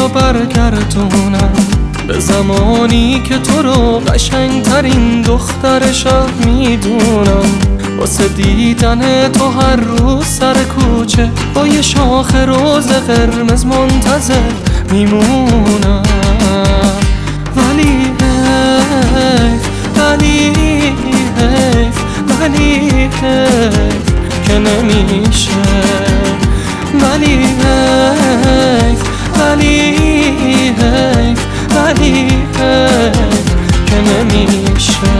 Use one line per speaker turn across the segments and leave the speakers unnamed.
رو برگردونم به زمانی که تو رو قشنگترین دختر شهر میدونم. واسه دیدن تو هر روز سر کوچه با یه شاخ روز قرمز منتظر میمونم. ولی حیف که نمیشه. ولی حیف که نمیشه.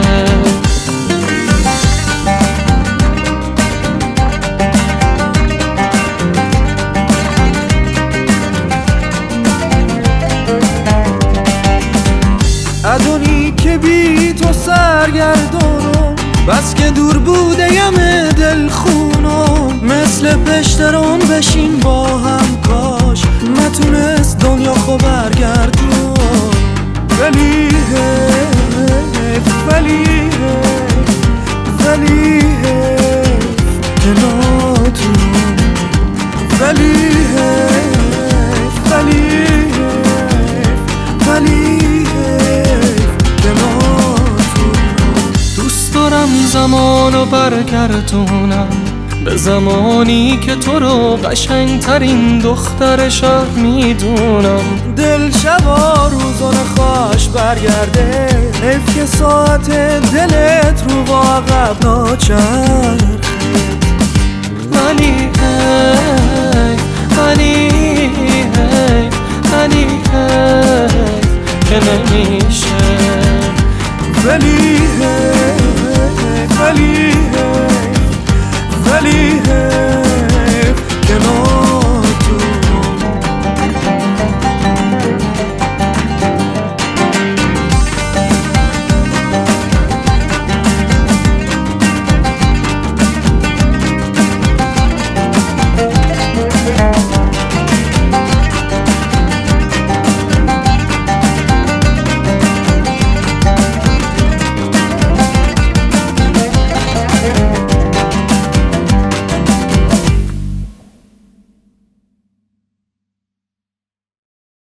ادونی که بی تو سرگردانم، بس که دور بوده یم دل خونم. مثل پشتران بشین با هم، کاش نتونست دنیا خو برگردون. ولی حیف که ناتون. ولی حیف که ناتون.
دوست دارم زمانو برگردونم به زمانی که تو رو قشنگترین دختر شهر میدونم.
دل شبا روزانه خواهش برگرده، حیف که ساعت دلت رو با عقب ناچرخه.
ولی حیف که نمیشه.